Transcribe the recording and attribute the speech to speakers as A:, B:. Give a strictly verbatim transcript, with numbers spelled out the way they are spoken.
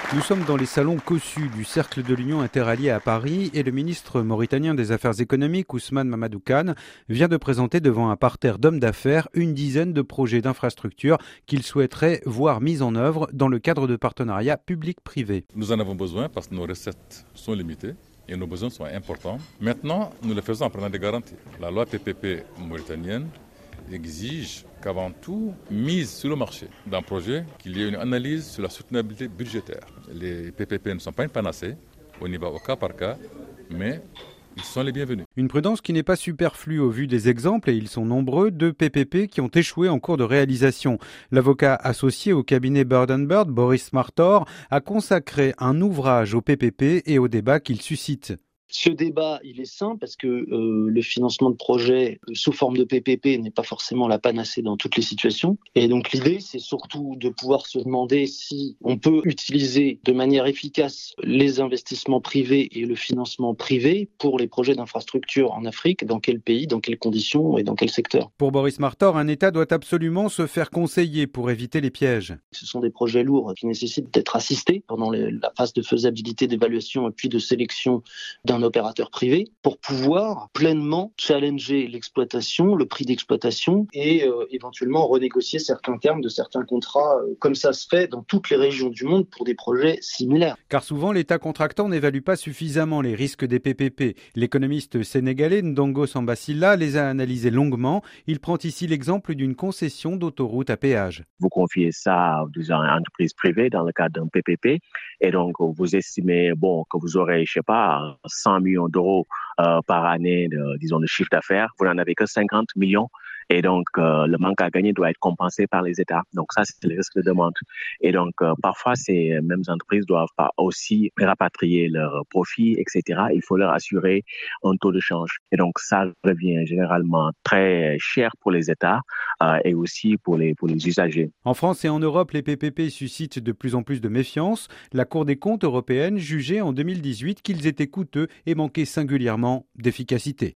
A: Nous sommes dans les salons cossus du Cercle de l'Union interallié à Paris et le ministre mauritanien des Affaires économiques, Ousmane Mamadou Kane, vient de présenter devant un parterre d'hommes d'affaires une dizaine de projets d'infrastructures qu'il souhaiterait voir mis en œuvre dans le cadre de partenariats publics-privés.
B: Nous en avons besoin parce que nos recettes sont limitées et nos besoins sont importants. Maintenant, nous le faisons en prenant des garanties. La loi P P P mauritanienne exige qu'avant tout, mise sur le marché d'un projet, qu'il y ait une analyse sur la soutenabilité budgétaire. Les P P P ne sont pas une panacée, on y va au cas par cas, mais ils sont les bienvenus.
A: Une prudence qui n'est pas superflue au vu des exemples, et ils sont nombreux, de P P P qui ont échoué en cours de réalisation. L'avocat associé au cabinet Bird and Bird, Boris Martor, a consacré un ouvrage au P P P et au débat qu'il suscite.
C: Ce débat, il est sain parce que euh, le financement de projets sous forme de P P P n'est pas forcément la panacée dans toutes les situations. Et donc l'idée, c'est surtout de pouvoir se demander si on peut utiliser de manière efficace les investissements privés et le financement privé pour les projets d'infrastructure en Afrique, dans quel pays, dans quelles conditions et dans quel secteur.
A: Pour Boris Martor, un État doit absolument se faire conseiller pour éviter les pièges.
C: Ce sont des projets lourds qui nécessitent d'être assistés pendant les, la phase de faisabilité, d'évaluation et puis de sélection d'un opérateur privé pour pouvoir pleinement challenger l'exploitation, le prix d'exploitation et euh, éventuellement renégocier certains termes de certains contrats, euh, comme ça se fait dans toutes les régions du monde pour des projets similaires.
A: Car souvent, l'État contractant n'évalue pas suffisamment les risques des P P P. L'économiste sénégalais Ndongo Sambasila les a analysés longuement. Il prend ici l'exemple d'une concession d'autoroute à péage.
D: Vous confiez ça disons, à une entreprise privée dans le cadre d'un P P P et donc vous estimez bon, que vous aurez, je sais pas, cent millions d'euros euh, par année de, disons, de chiffre d'affaires. Vous n'en avez que cinquante millions. Et donc, euh, le manque à gagner doit être compensé par les États. Donc, ça, c'est le risque de demande. Et donc, euh, parfois, ces mêmes entreprises doivent pas aussi rapatrier leurs profits, et cetera. Il faut leur assurer un taux de change. Et donc, ça revient généralement très cher pour les États euh, et aussi pour les, pour les usagers.
A: En France et en Europe, les P P P suscitent de plus en plus de méfiance. La Cour des comptes européenne jugeait en deux mille dix-huit qu'ils étaient coûteux et manquaient singulièrement d'efficacité.